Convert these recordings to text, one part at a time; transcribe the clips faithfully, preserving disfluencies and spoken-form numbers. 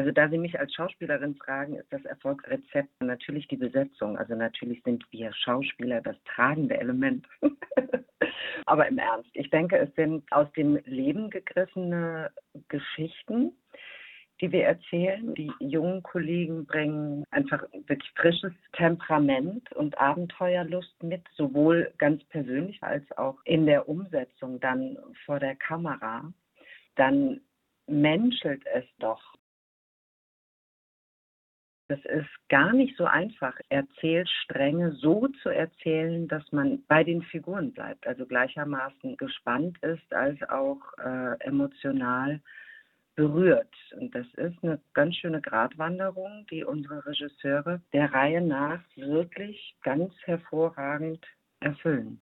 Also da Sie mich als Schauspielerin fragen, ist das Erfolgsrezept natürlich die Besetzung. Also natürlich sind wir Schauspieler das tragende Element. Aber im Ernst, ich denke, es sind aus dem Leben gegriffene Geschichten, die wir erzählen. Die jungen Kollegen bringen einfach wirklich frisches Temperament und Abenteuerlust mit, sowohl ganz persönlich als auch in der Umsetzung dann vor der Kamera. Dann menschelt es doch. Das ist gar nicht so einfach, Erzählstränge so zu erzählen, dass man bei den Figuren bleibt, also gleichermaßen gespannt ist als auch äh, emotional berührt. Und das ist eine ganz schöne Gratwanderung, die unsere Regisseure der Reihe nach wirklich ganz hervorragend erfüllen.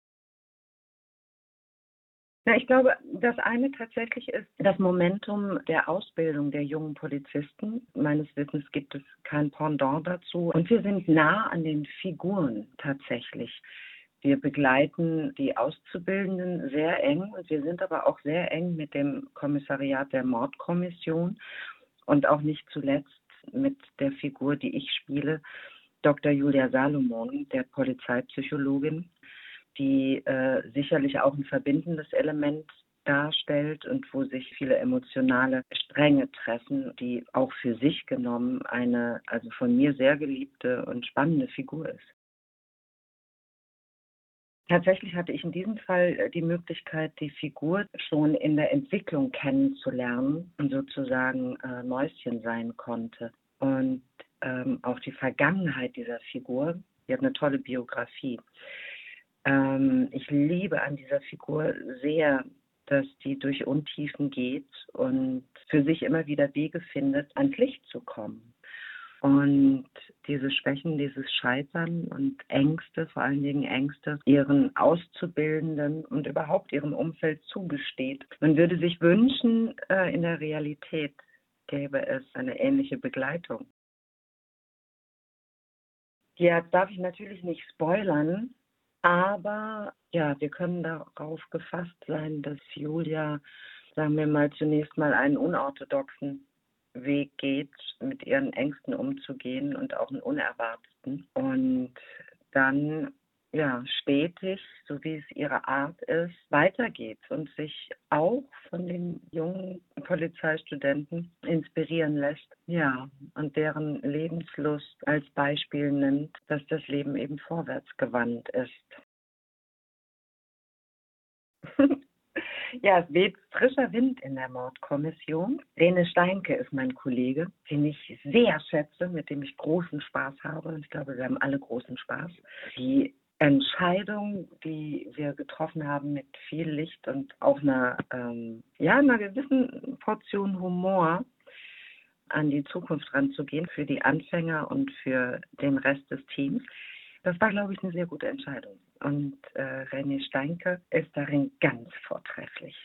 Ja, ich glaube, das eine tatsächlich ist das Momentum der Ausbildung der jungen Polizisten. Meines Wissens gibt es kein Pendant dazu. Und wir sind nah an den Figuren tatsächlich. Wir begleiten die Auszubildenden sehr eng und wir sind aber auch sehr eng mit dem Kommissariat der Mordkommission und auch nicht zuletzt mit der Figur, die ich spiele, Doktor Julia Salomon, der Polizeipsychologin, die äh, sicherlich auch ein verbindendes Element darstellt und wo sich viele emotionale Stränge treffen, die auch für sich genommen eine, also von mir sehr geliebte und spannende Figur ist. Tatsächlich hatte ich in diesem Fall die Möglichkeit, die Figur schon in der Entwicklung kennenzulernen und sozusagen äh, Mäuschen sein konnte. Und ähm, auch die Vergangenheit dieser Figur, die hat eine tolle Biografie. Ähm, ich liebe an dieser Figur sehr, dass die durch Untiefen geht und für sich immer wieder Wege findet, ans Licht zu kommen. Und diese Schwächen, dieses Scheitern und Ängste, vor allen Dingen Ängste, ihren Auszubildenden und überhaupt ihrem Umfeld zugesteht. Man würde sich wünschen, äh, in der Realität gäbe es eine ähnliche Begleitung. Ja, darf ich natürlich nicht spoilern, aber ja, wir können darauf gefasst sein, dass Julia, sagen wir mal, zunächst mal einen unorthodoxen Weg geht, mit ihren Ängsten umzugehen und auch einen unerwarteten. Und dann ja stetig, so wie es ihre Art ist, weitergeht und sich auch von den jungen Polizeistudenten inspirieren lässt. Ja, und deren Lebenslust als Beispiel nimmt, dass das Leben eben vorwärts gewandt ist. Ja, es weht frischer Wind in der Mordkommission. Lene Steinke ist mein Kollege, den ich sehr schätze, mit dem ich großen Spaß habe. Und ich glaube, wir haben alle großen Spaß. Die Entscheidung, die wir getroffen haben mit viel Licht und auch einer, ähm, ja, einer gewissen Portion Humor an die Zukunft ranzugehen für die Anfänger und für den Rest des Teams. Das war, glaube ich, eine sehr gute Entscheidung. Und äh, René Steinke ist darin ganz vortrefflich.